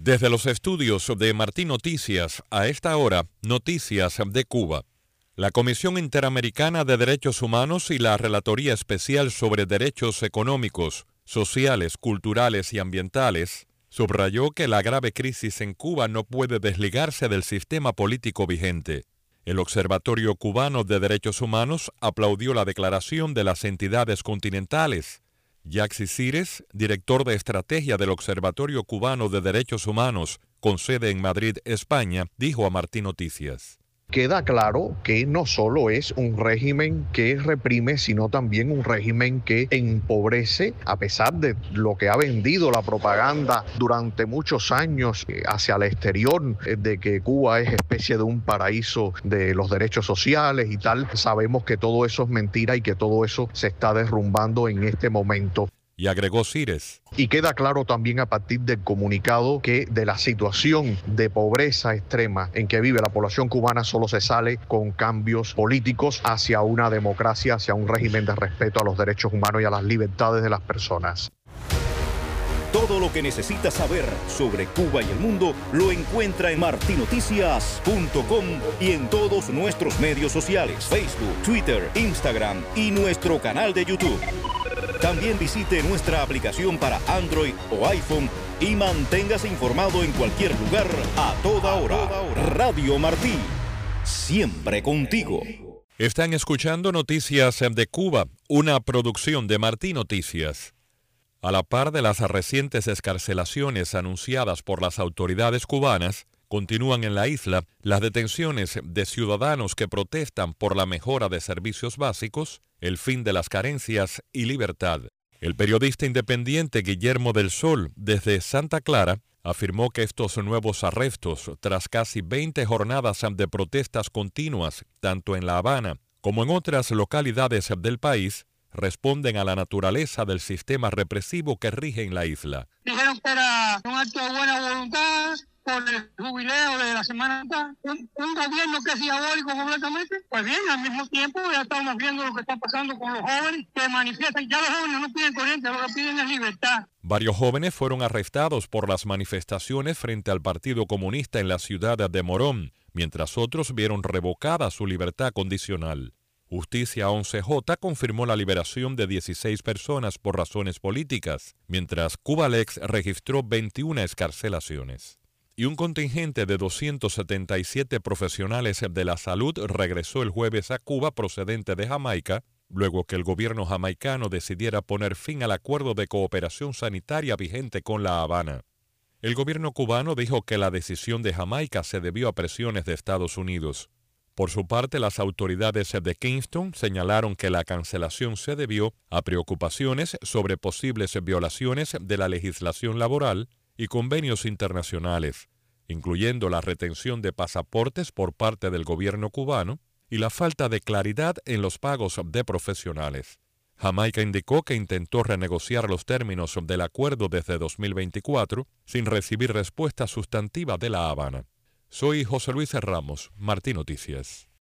Desde los estudios de Martín Noticias, a esta hora, Noticias de Cuba. La Comisión Interamericana de Derechos Humanos y la Relatoría Especial sobre Derechos Económicos, Sociales, Culturales y Ambientales subrayó que la grave crisis en Cuba no puede desligarse del sistema político vigente. El Observatorio Cubano de Derechos Humanos aplaudió la declaración de las entidades continentales. Yaxi Cires, director de estrategia del Observatorio Cubano de Derechos Humanos, con sede en Madrid, España, dijo a Martín Noticias. Queda claro que no solo es un régimen que reprime, sino también un régimen que empobrece, a pesar de lo que ha vendido la propaganda durante muchos años hacia el exterior, de que Cuba es especie de un paraíso de los derechos sociales y tal. Sabemos que todo eso es mentira y que todo eso se está derrumbando en este momento. Y agregó Cires. Y queda claro también a partir del comunicado que de la situación de pobreza extrema en que vive la población cubana solo se sale con cambios políticos hacia una democracia, hacia un régimen de respeto a los derechos humanos y a las libertades de las personas. Todo lo que necesita saber sobre Cuba y el mundo lo encuentra en martinoticias.com y en todos nuestros medios sociales, Facebook, Twitter, Instagram y nuestro canal de YouTube. También visite nuestra aplicación para Android o iPhone y manténgase informado en cualquier lugar, a toda hora. Radio Martí, siempre contigo. Están escuchando Noticias de Cuba, una producción de Martín Noticias. A la par de las recientes excarcelaciones anunciadas por las autoridades cubanas, continúan en la isla las detenciones de ciudadanos que protestan por la mejora de servicios básicos, el fin de las carencias y libertad. El periodista independiente Guillermo del Sol, desde Santa Clara, afirmó que estos nuevos arrestos, tras casi 20 jornadas de protestas continuas, tanto en La Habana como en otras localidades del país, responden a la naturaleza del sistema represivo que rige en la isla. Dijeron que era un acto de buena voluntad por el jubileo de la Semana Santa, un gobierno que es diabólico completamente. Pues bien, al mismo tiempo ya estamos viendo lo que está pasando con los jóvenes que manifiestan. Ya los jóvenes no piden corriente, lo que piden es libertad. Varios jóvenes fueron arrestados por las manifestaciones frente al Partido Comunista en la ciudad de Morón, mientras otros vieron revocada su libertad condicional. Justicia 11J confirmó la liberación de 16 personas por razones políticas, mientras Cubalex registró 21 excarcelaciones. Y un contingente de 277 profesionales de la salud regresó el jueves a Cuba procedente de Jamaica, luego que el gobierno jamaicano decidiera poner fin al acuerdo de cooperación sanitaria vigente con La Habana. El gobierno cubano dijo que la decisión de Jamaica se debió a presiones de Estados Unidos. Por su parte, las autoridades de Kingston señalaron que la cancelación se debió a preocupaciones sobre posibles violaciones de la legislación laboral y convenios internacionales, incluyendo la retención de pasaportes por parte del gobierno cubano y la falta de claridad en los pagos de profesionales. Jamaica indicó que intentó renegociar los términos del acuerdo desde 2024 sin recibir respuesta sustantiva de La Habana. Soy José Luis Ramos, Martín Noticias.